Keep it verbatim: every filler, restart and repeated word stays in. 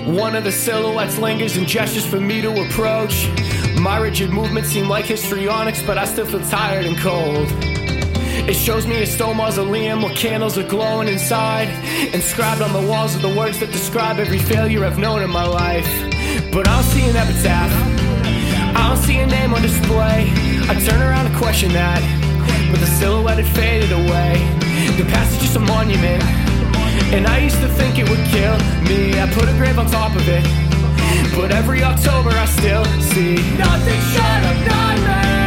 One of the silhouettes lingers and gestures for me to approach. My rigid movements seem like histrionics, but I still feel tired and cold. It shows me a stone mausoleum where candles are glowing inside. Inscribed on the walls are the words that describe every failure I've known in my life. But I don't see an epitaph, I don't see a name on display. I turn around and question that, but the silhouette had faded away. The past is just a monument, and I used to think it would kill me. I put a grave on top of it, but every October I still see nothing short of nightmares.